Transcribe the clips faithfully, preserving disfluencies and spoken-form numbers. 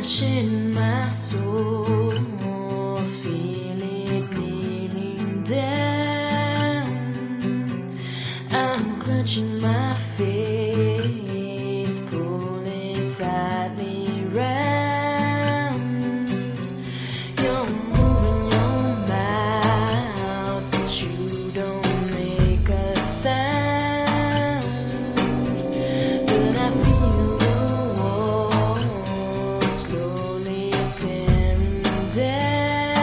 in my soul, feel it kneeling down. I'm clutching my faith, pulling tightly round. You're moving your mouth, but you don't make a sound. But I feel the walls slowly tearing down.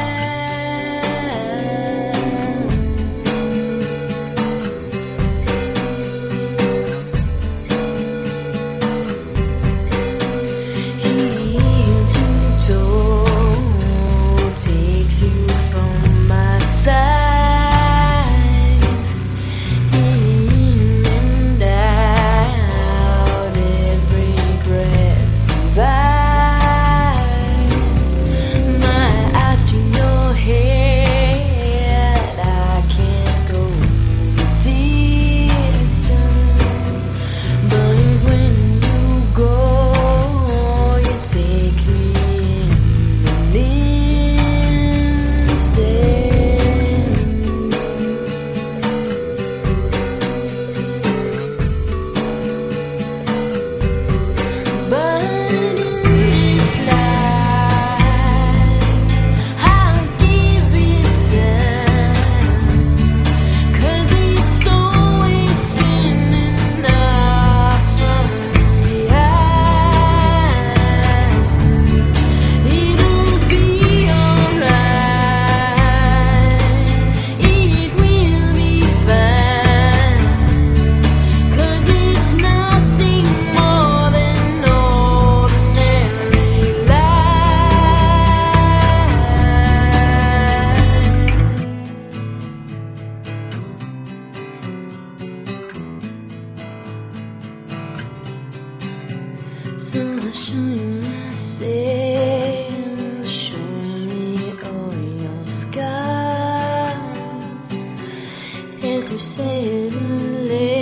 Heel to toe takes you from my side, in and out, every breath divides. My eyes to your head, I can't go the distance, but when you go, you take me in an instant. But in this life, I'll give it time, 'cause it's always spinning up from behind. It'll be alright, it will be fine, 'cause it's nothing more than ordinary life. So I show you myself, show me all your scars, as you say,